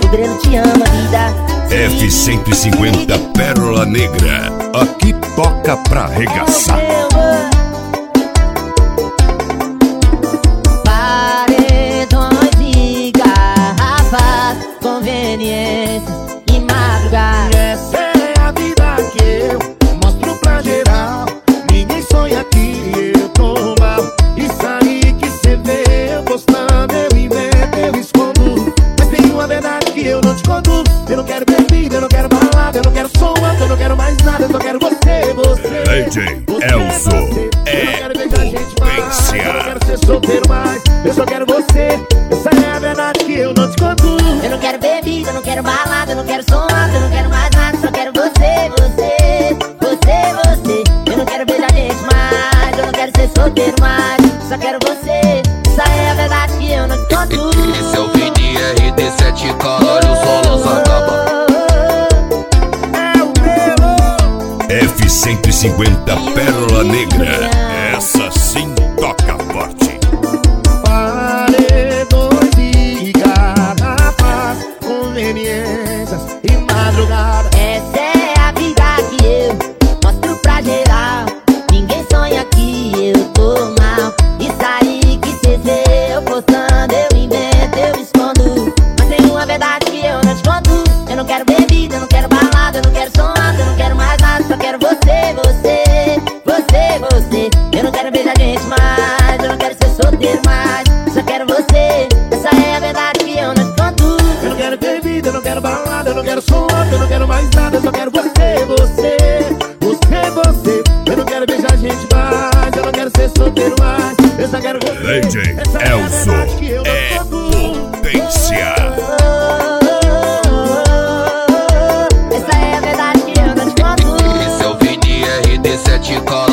Breno te ama, vida. F-150 Pérola Negra, aqui toca pra arregaçar. Paredões e garrafas, conveniências e madrugada. Essa é a vida que eu mostro pra geral. Ninguém sonha que eu tô mal. Isso aí que cê vê eu postando, eu invento, eu escondo. Mas tem uma verdade que eu não te conto. Eu não quero bebida, eu não quero balada, eu não quero som alto, eu não quero mais nada, eu só quero você, você. DJ Elzo é potência. Eu não quero ser solteiro mais, eu só quero você. Essa é a verdade que eu não te conto. Eu não quero bebida, eu não quero balada, eu não quero som alto, eu não quero mais nada, só quero você, você, você, você. Eu não quero beijar gente mais, eu não quero ser solteiro mais, só quero você. Essa é a verdade que eu não te conto. Esse é o Vini RD7, caralho, só lança capa. F-150 Pérola Negra, essa sim toca forte. Paredões e garrafas, conveniências e madrugada. Essa é a vida que eu mostro pra geral. Ninguém sonha que eu tô mal. Isso aí que cê vê eu postando, eu invento, eu escondo. Mas tem uma verdade que eu não te conto. Eu não quero bebida, eu não quero balada, eu não quero som alto, eu não quero mais nada, só quero você, você, você, você. Eu não quero beijar gente mais, eu não quero ser solteiro mais, só quero você. Essa é a verdade que eu não te conto. Eu não quero bebida, eu não quero balada, eu não quero som alto, eu não quero mais nada, eu só quero você, você, você, você. Eu não quero beijar gente mais, eu não quero ser solteiro mais, eu só quero você. DJ Elzo é potência. Essa é a verdade que eu não te conto. Esse é o Vini RD7, caralho.